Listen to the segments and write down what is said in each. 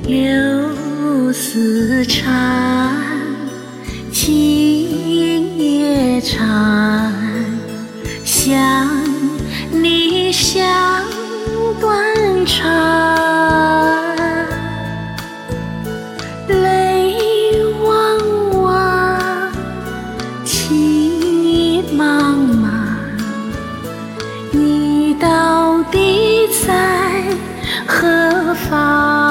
柳丝缠，情也缠，想你想断肠，泪汪汪，情意茫茫，你到底在何方？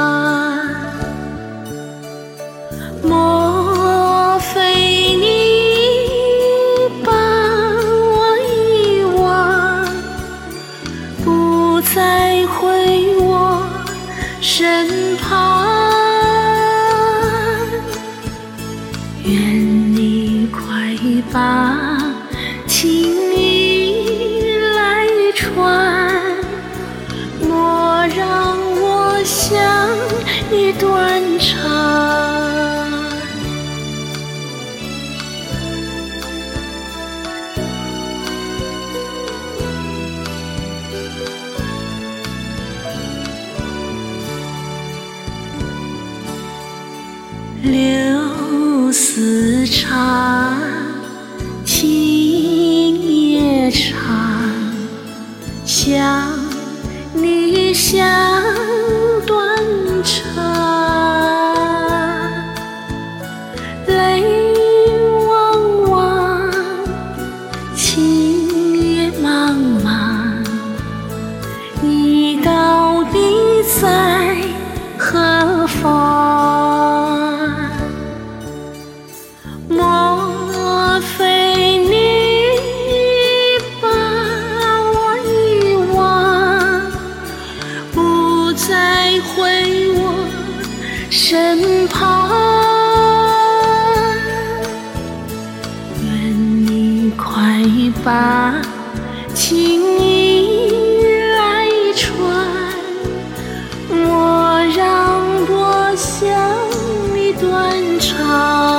莫非你把我遗忘，不再回我身旁？愿你快把情意来传，莫让我向你断肠。柳丝缠，情也缠，想你想断肠，泪汪汪，情也茫茫，你到底在何方？莫非你把我遗忘，不再回我身旁？愿你快把情意来传，莫让我向你断肠。